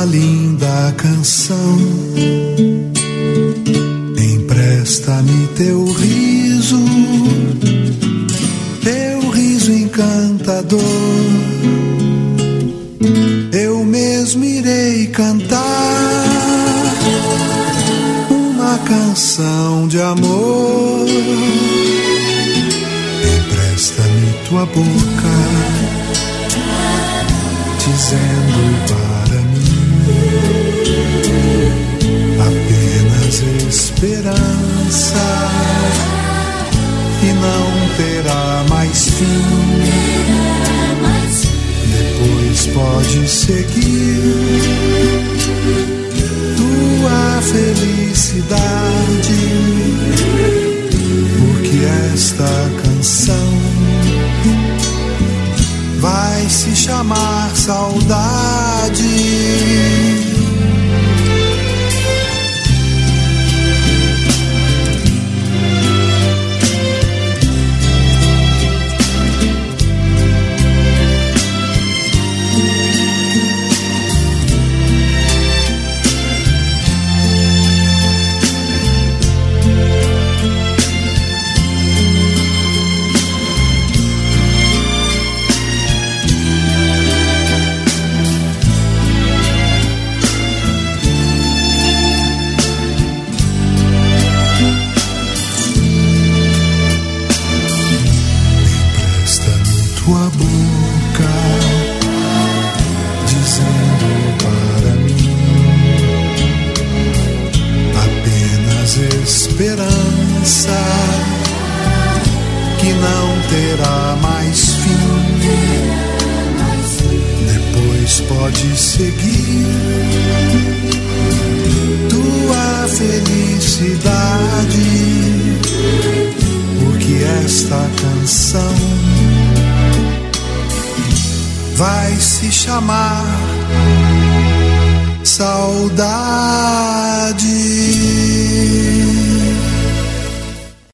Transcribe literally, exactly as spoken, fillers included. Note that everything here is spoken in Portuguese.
linda canção. Empresta-me teu riso, teu riso encantador. Eu mesmo irei cantar uma canção de amor. Empresta-me tua boca, dizendo para mim apenas esperança, que não terá mais fim. Depois pode seguir tua felicidade, porque esta canção vai se chamar saudade. Tua boca, dizendo para mim apenas esperança, que não terá mais fim. Depois pode seguir tua felicidade, porque esta canção vai se chamar saudade.